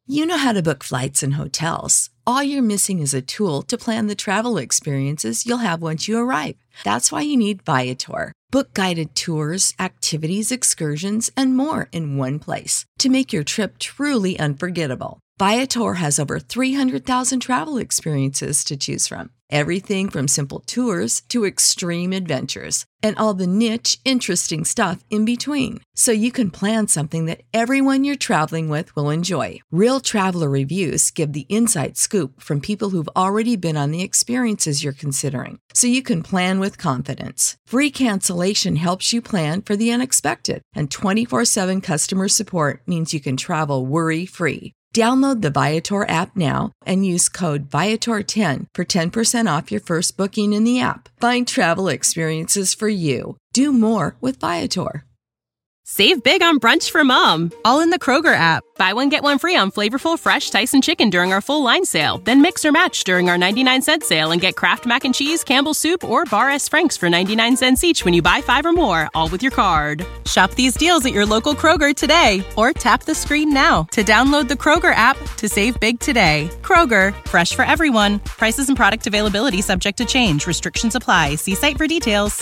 You know how to book flights and hotels. All you're missing is a tool to plan the travel experiences you'll have once you arrive. That's why you need Viator. Book guided tours, activities, excursions, and more in one place to make your trip truly unforgettable. Viator has over 300,000 travel experiences to choose from. Everything from simple tours to extreme adventures and all the niche, interesting stuff in between. So you can plan something that everyone you're traveling with will enjoy. Real traveler reviews give the inside scoop from people who've already been on the experiences you're considering. So you can plan with confidence. Free cancellation helps you plan for the unexpected. And 24/7 customer support means you can travel worry-free. Download the Viator app now and use code Viator10 for 10% off your first booking in the app. Find travel experiences for you. Do more with Viator. Save big on brunch for mom, all in the Kroger app. Buy one, get one free on flavorful fresh Tyson chicken during our full line sale. Then mix or match during our 99-cent sale and get Kraft Mac and Cheese, Campbell's Soup, or Bar S. Frank's for 99 cents each when you buy 5 or more, all with your card. Shop these deals at your local Kroger today or tap the screen now to download the Kroger app to save big today. Kroger, fresh for everyone. Prices and product availability subject to change. Restrictions apply. See site for details.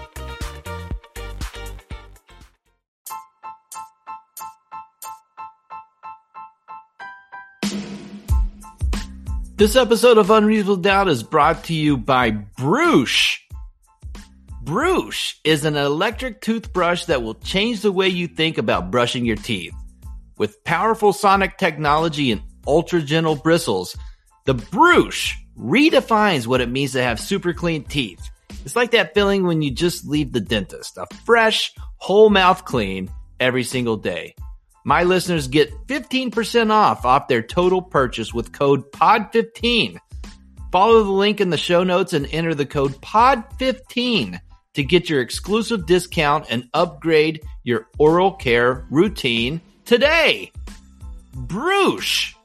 This episode of Unreasonable Doubt is brought to you by Bruush. Bruush is an electric toothbrush that will change the way you think about brushing your teeth. With powerful sonic technology and ultra-gentle bristles, the Bruush redefines what it means to have super clean teeth. It's like that feeling when you just leave the dentist, a fresh, whole mouth clean every single day. My listeners get 15% off their total purchase with code POD15. Follow the link in the show notes and enter the code POD15 to get your exclusive discount and upgrade your oral care routine today. Bruush.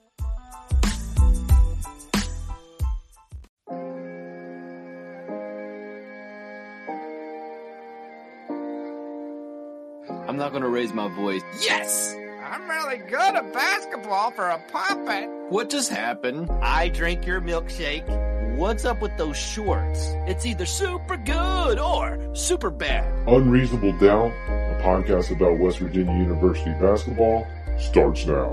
I'm not going to raise my voice. Yes! I'm really good at basketball for a puppet. What just happened? I drank your milkshake. What's up with those shorts? It's either super good or super bad. Unreasonable Doubt, a podcast about West Virginia University basketball, starts now.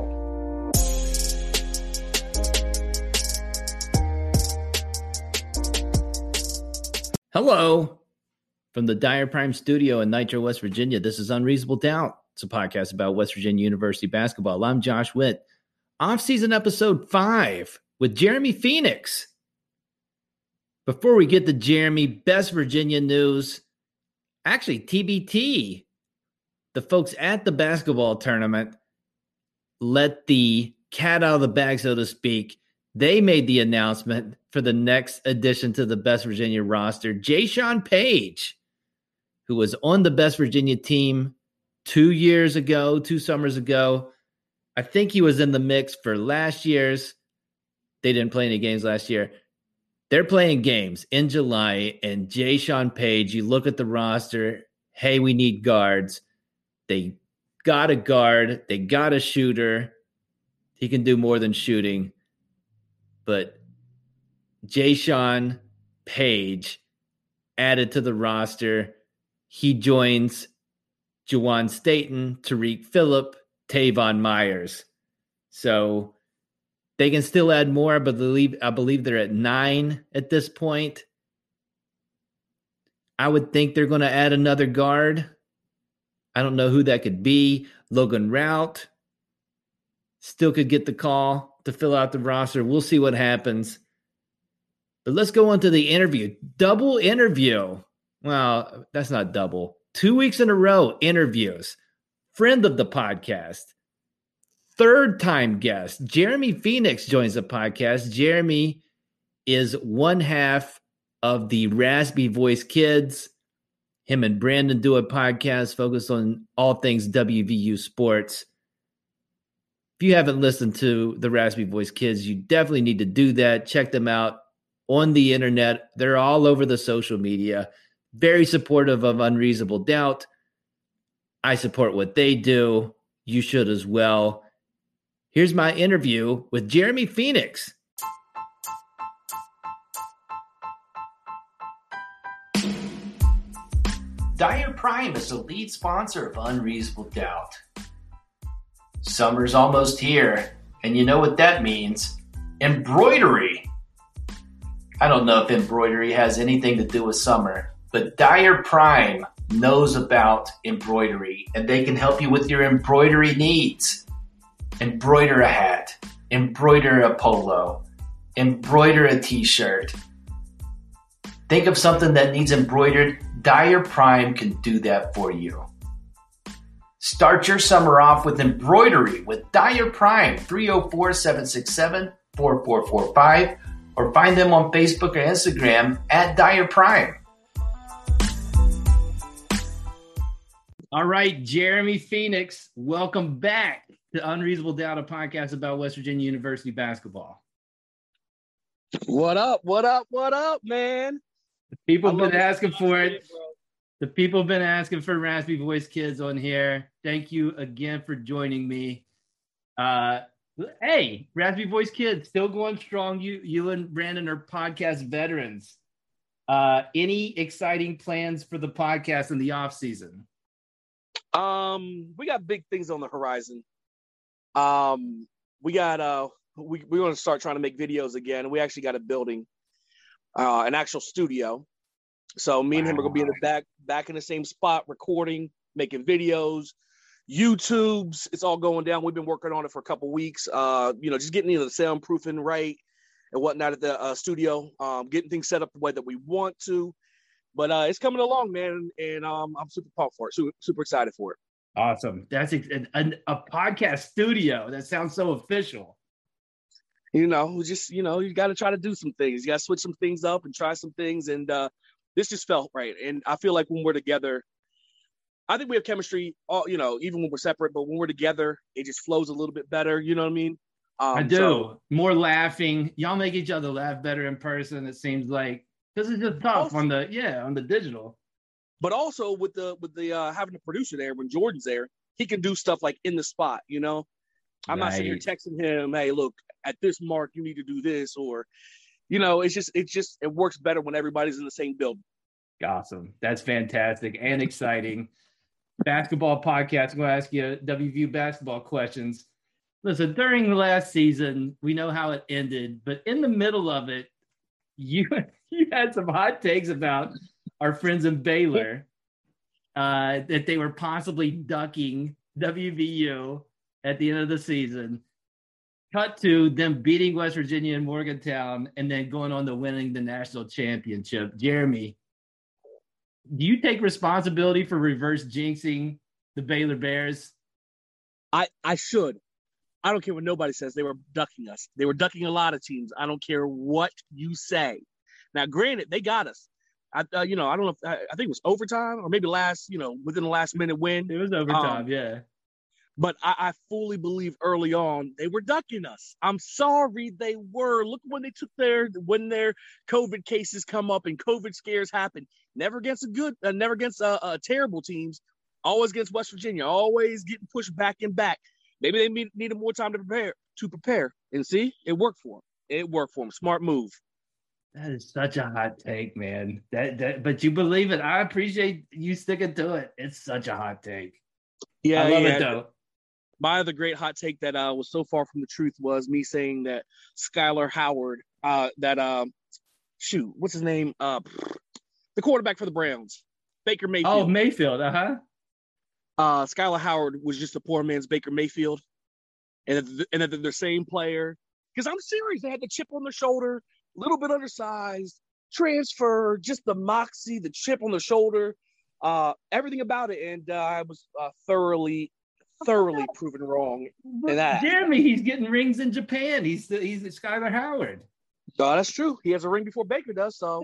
Hello. From the Dyer Prime Studio in Nitro, West Virginia, this is Unreasonable Doubt. It's a podcast about West Virginia University basketball. I'm Josh Witt. Off-season episode 5 with Jeremy Phoenix. Before we get to Jeremy, best Virginia news. Actually, TBT. The folks at the basketball tournament let the cat out of the bag, so to speak. They made the announcement for the next addition to the Best Virginia roster, Jayshawn Page, who was on the Best Virginia team 2 summers ago. I think he was in the mix for last year's. They didn't play any games last year. They're playing games in July, and Jayshawn Page, you look at the roster, hey, we need guards. They got a guard. They got a shooter. He can do more than shooting. But Jayshawn Page added to the roster. He joins Juwan Staten, Tariq Phillip, Tavon Myers. So they can still add more, but I believe they're at 9 at this point. I would think they're going to add another guard. I don't know who that could be. Logan Rout still could get the call to fill out the roster. We'll see what happens. But let's go on to the interview. Double interview. Well, that's not double. 2 weeks in a row, interviews. Friend of the podcast. Third-time guest. Jeremy Phoenix joins the podcast. Jeremy is one half of the Raspy Voice Kids. Him and Brandon do a podcast focused on all things WVU sports. If you haven't listened to the Raspy Voice Kids, you definitely need to do that. Check them out on the internet. They're all over the social media. Very supportive of Unreasonable Doubt. I support what they do. You should as well. Here's my interview with Jeremy Phoenix. Dyer Prime is the lead sponsor of Unreasonable Doubt. Summer's almost here, and you know what that means. Embroidery. I don't know if embroidery has anything to do with summer, but Dyer Prime knows about embroidery, and they can help you with your embroidery needs. Embroider a hat, embroider a polo, embroider a t-shirt. Think of something that needs embroidered. Dyer Prime can do that for you. Start your summer off with embroidery with Dyer Prime, 304-767-4445, or find them on Facebook or Instagram at Dyer Prime. All right, Jeremy Phoenix, welcome back to Unreasonable Doubt, a podcast about West Virginia University basketball. What up? What up? What up, man? People have been asking for it. The people have been asking for Raspy Voice Kids on here. Thank you again for joining me. Hey, Raspy Voice Kids, still going strong. You and Brandon are podcast veterans. Any exciting plans for the podcast in the off season? We got big things on the horizon. We got we want to start trying to make videos again. We actually got a building, an actual studio. So me and him are gonna be in the back in the same spot, recording, making videos, YouTubes. It's all going down. We've been working on it for a couple weeks. Just getting the soundproofing right and whatnot at the studio. Getting things set up the way that we want to. But it's coming along, man, and I'm super pumped for it. Super excited for it. Awesome. That's a podcast studio. That sounds so official. You got to try to do some things. You got to switch some things up and try some things. And this just felt right. And I feel like when we're together, I think we have chemistry, even when we're separate. But when we're together, it just flows a little bit better. You know what I mean? I do. More laughing. Y'all make each other laugh better in person, it seems like. Because it's just tough on the digital. But also with the having a producer there, when Jordan's there, he can do stuff like in the spot, I'm not sitting here texting him, hey, look, at this mark, you need to do this, or, it works better when everybody's in the same building. Awesome. That's fantastic and exciting. Basketball podcast. I'm going to ask you WVU basketball questions. Listen, during the last season, we know how it ended, but in the middle of it, you had some hot takes about our friends in Baylor, that they were possibly ducking WVU at the end of the season. Cut to them beating West Virginia and Morgantown and then going on to winning the national championship. Jeremy, do you take responsibility for reverse jinxing the Baylor Bears? I should. I don't care what nobody says. They were ducking us. They were ducking a lot of teams. I don't care what you say. Now, granted, they got us. I don't know if I think it was overtime or maybe within the last minute win. It was overtime, yeah. But I fully believe early on they were ducking us. I'm sorry they were. Look when when their COVID cases come up and COVID scares happen. Never against terrible teams. Always against West Virginia. Always getting pushed back and back. Maybe they needed more time to prepare. And see, it worked for them. Smart move. That is such a hot take, man. But you believe it. I appreciate you sticking to it. It's such a hot take. Yeah, I love it though. My other great hot take that was so far from the truth was me saying that Skylar Howard, what's his name? The quarterback for the Browns, Baker Mayfield. Oh, Mayfield, Skylar Howard was just a poor man's Baker Mayfield, and that they're the same player. Because I'm serious, they had the chip on their shoulder, a little bit undersized, transfer, just the moxie, the chip on the shoulder, everything about it, and I was thoroughly proven wrong in that. Jeremy, he's getting rings in Japan. He's Skylar Howard. Oh, that's true. He has a ring before Baker does, so.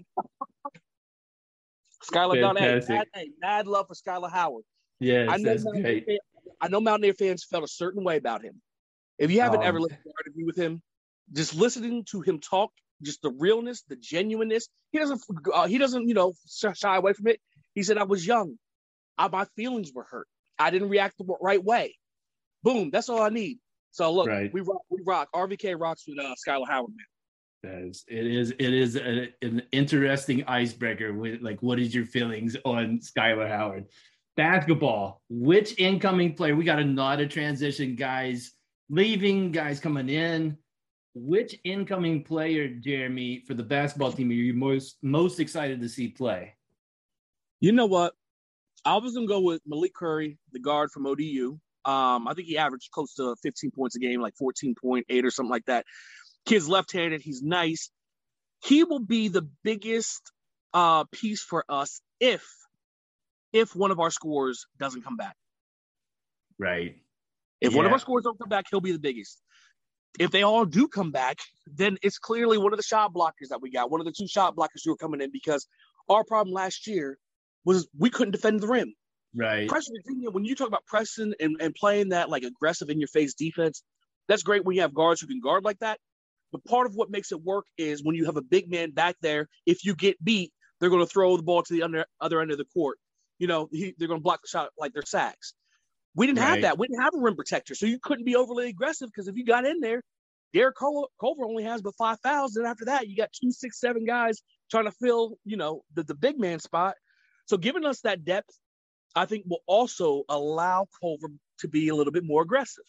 Skylar got mad love for Skylar Howard. Yes, that's great. I know Mountaineer fans felt a certain way about him. If you haven't ever listened to an interview with him, just listening to him talk, just the realness, the genuineness, he doesn't shy away from it. He said, I was young. My feelings were hurt. I didn't react the right way. Boom. That's all I need. So look, right. we rock. RVK rocks with Skylar Howard, man. It is an interesting icebreaker with like, what is your feelings on Skylar Howard? Basketball, which incoming player? We got a lot of transition guys leaving, guys coming in. Which incoming player, Jeremy, for the basketball team are you most excited to see play? You know what? I was gonna go with Malik Curry, the guard from ODU. I think he averaged close to 15 points a game, like 14.8 or something like that. Kid's left-handed. He's nice. He will be the biggest piece for us if one of our scorers doesn't come back. Right. If one of our scorers don't come back, he'll be the biggest. If they all do come back, then it's clearly one of the shot blockers that we got, one of the 2 shot blockers who are coming in, because our problem last year was we couldn't defend the rim. Right. Pressing Virginia, when you talk about pressing and playing that like aggressive in-your-face defense, that's great when you have guards who can guard like that. But part of what makes it work is when you have a big man back there, if you get beat, they're going to throw the ball to the other end of the court. You know, they're going to block the shot like they're sacks. We didn't have that. We didn't have a rim protector, so you couldn't be overly aggressive, because if you got in there, Derek Culver only has but 5 fouls, and after that, you got 2, 6, 7 guys trying to fill, you know, the big man spot. So giving us that depth, I think, will also allow Culver to be a little bit more aggressive.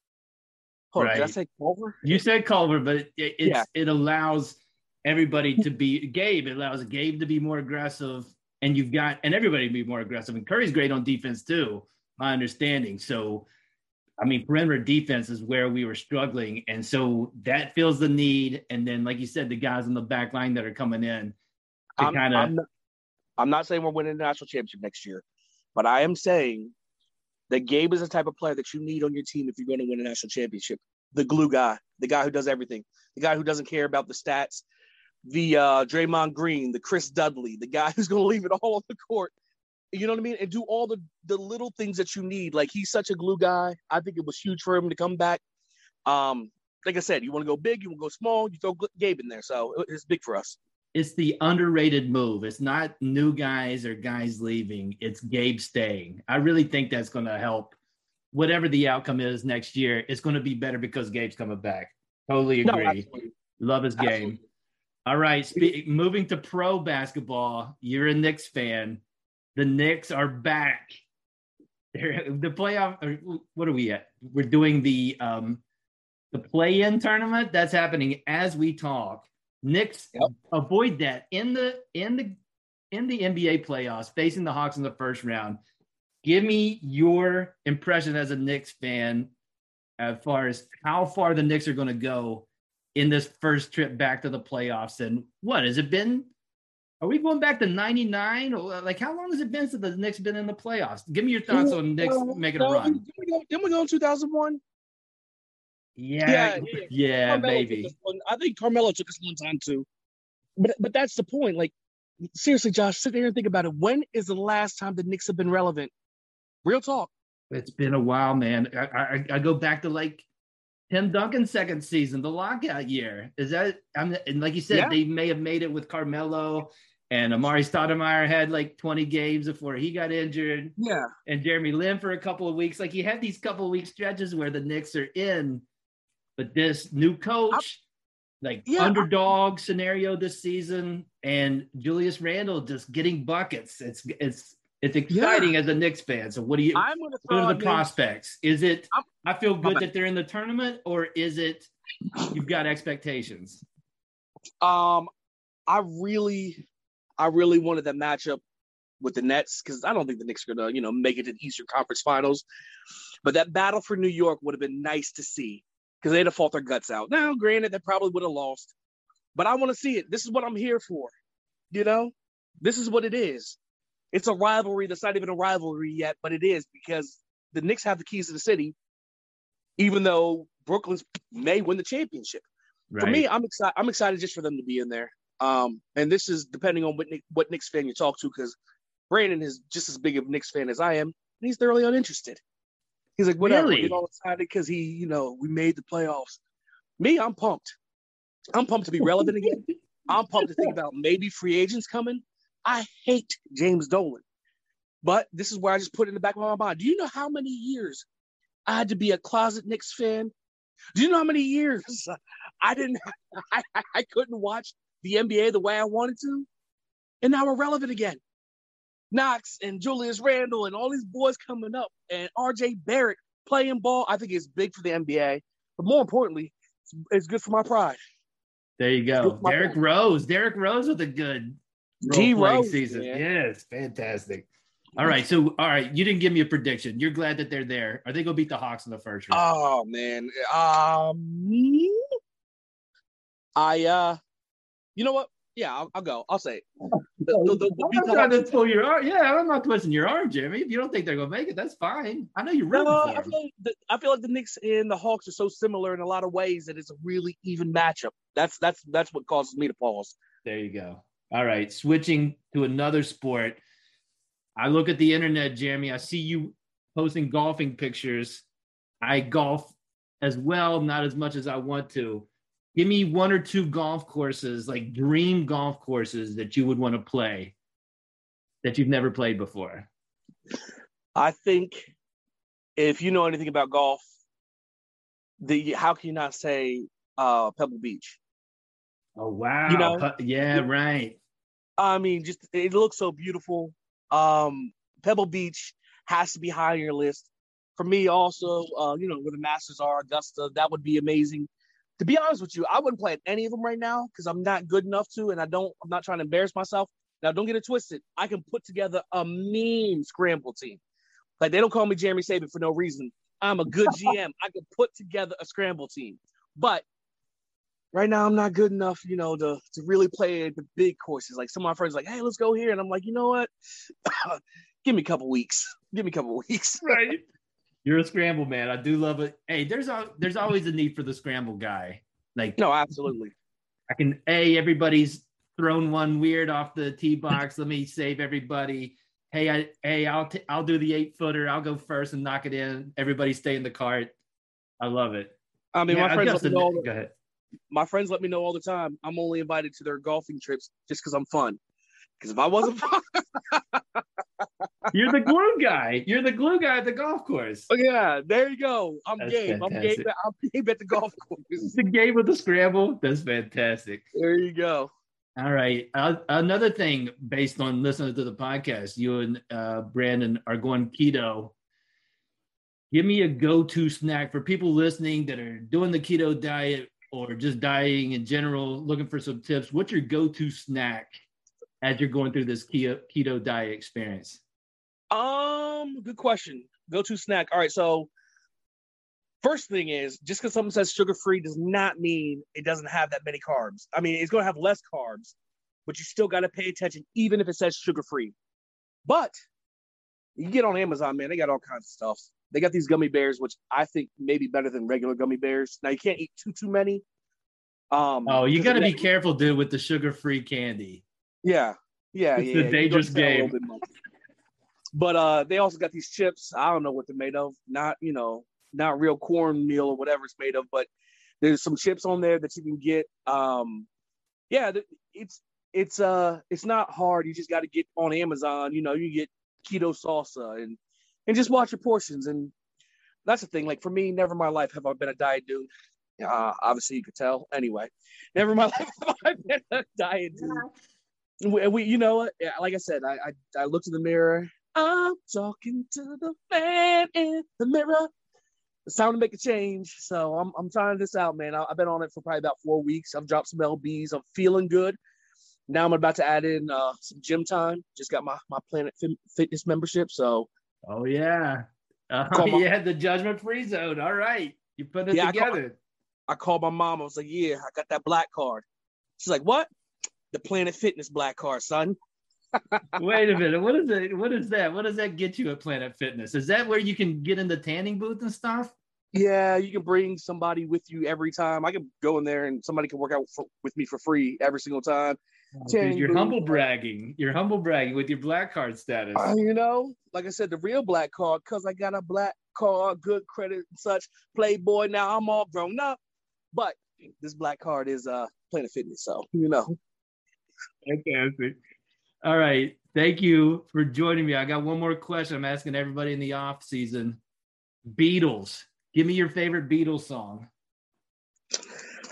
Hold on, did I say Culver? You said Culver, but it allows everybody to be Gabe. It allows Gabe to be more aggressive, and everybody to be more aggressive. And Curry's great on defense too, my understanding. So, I mean, perimeter defense is where we were struggling, and so that fills the need. And then, like you said, the guys on the back line that are coming in to kind of. I'm not saying we're winning the national championship next year, but I am saying that Gabe is the type of player that you need on your team if you're going to win a national championship. The glue guy, the guy who does everything, the guy who doesn't care about the stats, the Draymond Green, the Chris Dudley, the guy who's going to leave it all on the court. You know what I mean? And do all the little things that you need. Like, he's such a glue guy. I think it was huge for him to come back. Like I said, you want to go big, you want to go small, you throw Gabe in there. So it's big for us. It's the underrated move. It's not new guys or guys leaving. It's Gabe staying. I really think that's going to help. Whatever the outcome is next year, it's going to be better because Gabe's coming back. Totally agree. No, love his game. Absolutely. All right. Moving to pro basketball, you're a Knicks fan. The Knicks are back. The playoff. What are we at? We're doing the play-in tournament. That's happening as we talk. Knicks avoid that in the NBA playoffs, facing the Hawks in the first round. Give me your impression as a Knicks fan as far as how far the Knicks are going to go in this first trip back to the playoffs. And what has it been? Are we going back to 99? Like, how long has it been since the Knicks been in the playoffs? Give me your thoughts on Knicks making a run. Didn't we go in 2001? Yeah, maybe. I think Carmelo took us one time too. But that's the point. Like, seriously, Josh, sit there and think about it. When is the last time the Knicks have been relevant? Real talk. It's been a while, man. I go back to like Tim Duncan's second season, the lockout year. And like you said, they may have made it with Carmelo, and Amari Stoudemire had like 20 games before he got injured. Yeah. And Jeremy Lin for a couple of weeks. Like, you had these couple of week stretches where the Knicks are in. But this new coach, underdog scenario this season, and Julius Randle just getting buckets. It's exciting as a Knicks fan. So what are the prospects? Is it I feel good that they're in the tournament, or is it you've got expectations? I really wanted that matchup with the Nets, because I don't think the Knicks are gonna, make it to the Eastern Conference Finals. But that battle for New York would have been nice to see, because they'd have fought their guts out. Now, granted, they probably would have lost, but I want to see it. This is what I'm here for. This is what it is. It's a rivalry that's not even a rivalry yet, but it is, because the Knicks have the keys to the city, even though Brooklyn may win the championship. Right. For me, I'm excited just for them to be in there. And this is depending on what Knicks fan you talk to, because Brandon is just as big of a Knicks fan as I am, and he's thoroughly uninterested. He's like, whatever, really? Get all excited because we made the playoffs. Me, I'm pumped. I'm pumped to be relevant again. I'm pumped to think about maybe free agents coming. I hate James Dolan. But this is where I just put it in the back of my mind. Do you know how many years I had to be a closet Knicks fan Do you know how many years I couldn't watch the NBA the way I wanted to? And now we're relevant again. Knox and Julius Randle and all these boys coming up and RJ Barrett playing ball. I think it's big for the NBA. But more importantly, it's good for my pride. There you go. Derrick Rose with a good role-playing season. Man. Yes, fantastic. All right, you didn't give me a prediction. You're glad that they're there. Are they going to beat the Hawks in the first round? Oh, man. You know what? Yeah, I'll go. I'll say it. I'm trying to pull your arm. Yeah, I'm not twisting your arm, Jimmy. If you don't think they're going to make it, that's fine. I know you're rooting for them. I feel like the Knicks and the Hawks are so similar in a lot of ways that it's a really even matchup. That's what causes me to pause. There you go. All right, switching to another sport. I look at the internet, Jeremy. I see you posting golfing pictures. I golf as well, not as much as I want to. Give me one or two golf courses, like dream golf courses that you would want to play that you've never played before. I think if you know anything about golf, how can you not say Pebble Beach? Oh, wow. You know? Yeah, right. I mean, just it looks so beautiful. Pebble Beach has to be high on your list. For me also, where the Masters are, Augusta, that would be amazing. To be honest with you, I wouldn't play at any of them right now because I'm not good enough to, and I'm not trying to embarrass myself. Now, don't get it twisted. I can put together a mean scramble team. Like, they don't call me Jeremy Saban for no reason. I'm a good GM. I can put together a scramble team. But right now, I'm not good enough, to really play the big courses. Like, some of my friends are like, hey, let's go here. And I'm like, you know what? Give me a couple weeks. Right. You're a scramble man. I do love it. Hey, there's always a need for the scramble guy. Like, no, absolutely. Everybody's thrown one weird off the tee box. Let me save everybody. I'll do the 8-footer. I'll go first and knock it in. Everybody stay in the cart. I love it. I mean, my friends let me know all the time. I'm only invited to their golfing trips just because I'm fun. Because if I wasn't fun, you're the glue guy. You're the glue guy at the golf course. Oh, yeah, there you go. I'm game. I'm game at the golf course. The game with the scramble. That's fantastic. There you go. All right. Another thing, based on listening to the podcast, you and Brandon are going keto. Give me a go-to snack for people listening that are doing the keto diet or just dieting in general, looking for some tips. What's your go-to snack as you're going through this keto diet experience? Good question. Go-to snack. All right, so first thing is, just because something says sugar-free does not mean it doesn't have that many carbs. I mean, it's going to have less carbs, but you still got to pay attention, even if it says sugar-free. But you get on Amazon, man, they got all kinds of stuff. They got these gummy bears, which I think may be better than regular gummy bears. Now, you can't eat too many. You got to be careful, dude, with the sugar-free candy. Yeah. It's a dangerous game. But they also got these chips. I don't know what they're made of. Not real cornmeal or whatever it's made of, but there's some chips on there that you can get. It's not hard. You just got to get on Amazon. You get keto salsa and just watch your portions. And that's the thing. Like, for me, never in my life have I been a diet dude. Obviously, you could tell. Anyway, never in my life have I been a diet dude. We like I said, I looked in the mirror. I'm talking to the man in the mirror. It's time to make a change. So I'm trying this out, man. I've been on it for probably about 4 weeks. I've dropped some LBs. I'm feeling good. Now I'm about to add in some gym time. Just got my Planet Fitness membership. So. Oh yeah. You had the judgment-free zone. All right. You put it together. I called my mom. I was like, yeah, I got that black card. She's like, what? The Planet Fitness black card, son. Wait a minute. What is it? What is that? What does that get you at Planet Fitness? Is that where you can get in the tanning booth and stuff? Yeah, you can bring somebody with you every time. I can go in there and somebody can work out with me for free every single time. Dude, you're humble bragging. You're humble bragging with your black card status. Like I said, the real black card, because I got a black card, good credit and such, Playboy. Now I'm all grown up. But this black card is Planet Fitness, so Fantastic. All right. Thank you for joining me. I got one more question I'm asking everybody in the off season. Beatles. Give me your favorite Beatles song.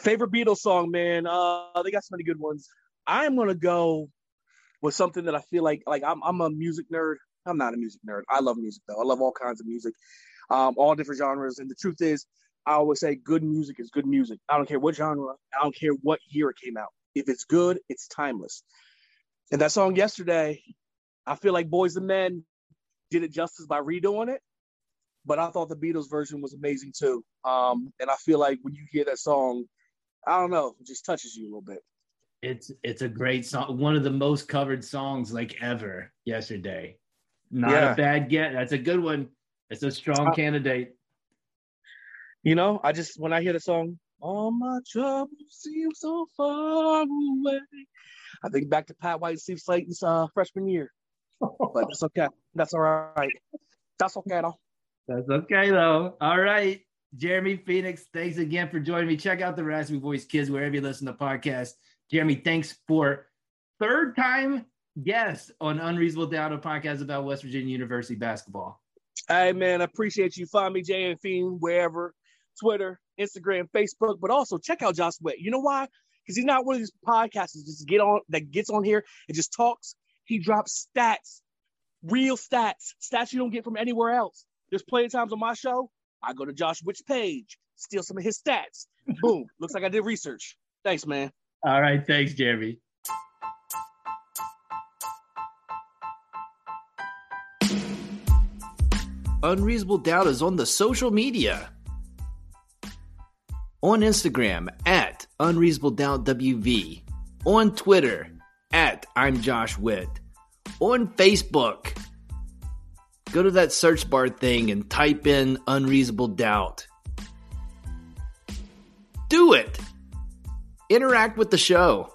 Favorite Beatles song, man. They got so many good ones. I am gonna go with something that I feel like I'm a music nerd. I'm not a music nerd. I love music though. I love all kinds of music, all different genres. And the truth is, I always say good music is good music. I don't care what genre. I don't care what year it came out. If it's good, it's timeless. And that song Yesterday, I feel like Boyz II Men did it justice by redoing it. But I thought the Beatles version was amazing too. And I feel like when you hear that song, I don't know, it just touches you a little bit. It's a great song. One of the most covered songs like ever. Yesterday. Not a bad get. That's a good one. It's a strong candidate. You know, when I hear the song, all my troubles seem so far away, I think back to Pat White and Steve Slayton's freshman year. But that's okay. That's all right. That's okay, though. That's okay, though. All right. Jeremy Phoenix, thanks again for joining me. Check out the Raspy Voice Kids wherever you listen to podcasts. Jeremy, thanks for third time guest on Unreasonable Doubt, a podcast about West Virginia University basketball. Hey, man, I appreciate you. Find me, Jay and Fiend, wherever, Twitter, Instagram, Facebook, but also check out Josh Witt. You know why? Because he's not one of these podcasters that gets on here and just talks. He drops stats, real stats you don't get from anywhere else. There's plenty of times on my show, I go to Josh Witt's page, steal some of his stats. Boom. Looks like I did research. Thanks, man. All right. Thanks, Jeremy. Unreasonable Doubt is on the social media. On Instagram at Unreasonable Doubt WV. On Twitter at I'm Josh Witt. On Facebook, go to that search bar thing and type in Unreasonable Doubt. Do it. Interact with the show.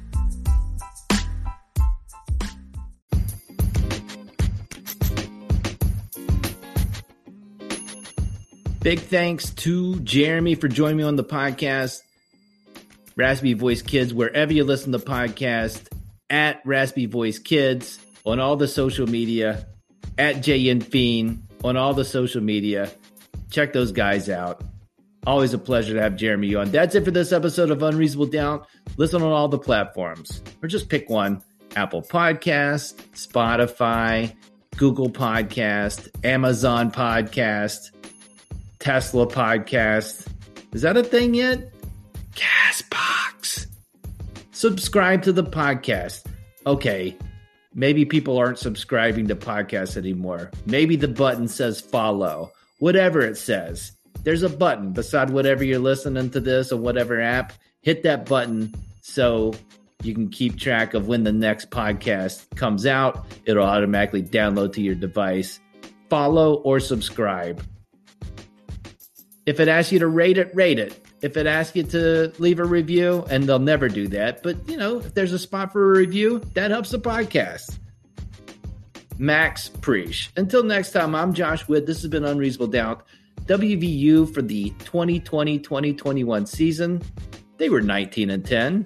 Big thanks to Jeremy for joining me on the podcast. Raspy Voice Kids, wherever you listen to podcasts, at Raspy Voice Kids on all the social media, at JN Fiend on all the social media. Check those guys out. Always a pleasure to have Jeremy on. That's it for this episode of Unreasonable Doubt. Listen on all the platforms, or just pick one. Apple Podcast, Spotify, Google Podcast, Amazon Podcast, Tesla Podcast. Is that a thing yet? Castbox. Subscribe to the podcast. Okay, maybe people aren't subscribing to podcasts anymore. Maybe the button says follow. Whatever it says. There's a button beside whatever you're listening to this or whatever app. Hit that button so you can keep track of when the next podcast comes out. It'll automatically download to your device. Follow or subscribe. If it asks you to rate it, rate it. If it asks you to leave a review, and they'll never do that, but, you know, if there's a spot for a review, that helps the podcast. Max Preach. Until next time, I'm Josh Witt. This has been Unreasonable Doubt. WVU for the 2020-2021 season. They were 19-10.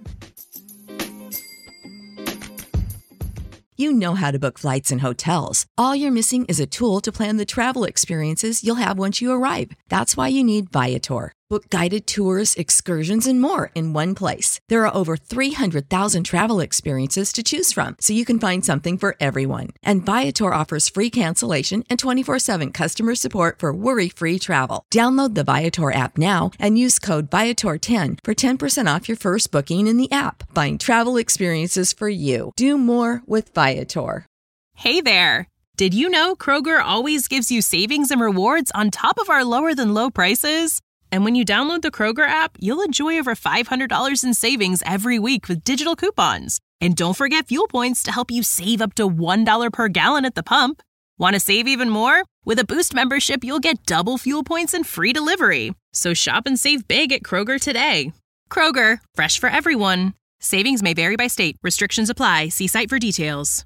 You know how to book flights and hotels. All you're missing is a tool to plan the travel experiences you'll have once you arrive. That's why you need Viator. Book guided tours, excursions, and more in one place. There are over 300,000 travel experiences to choose from, so you can find something for everyone. And Viator offers free cancellation and 24/7 customer support for worry-free travel. Download the Viator app now and use code Viator10 for 10% off your first booking in the app. Find travel experiences for you. Do more with Viator. Hey there! Did you know Kroger always gives you savings and rewards on top of our lower-than-low prices? And when you download the Kroger app, you'll enjoy over $500 in savings every week with digital coupons. And don't forget fuel points to help you save up to $1 per gallon at the pump. Want to save even more? With a Boost membership, you'll get double fuel points and free delivery. So shop and save big at Kroger today. Kroger, fresh for everyone. Savings may vary by state. Restrictions apply. See site for details.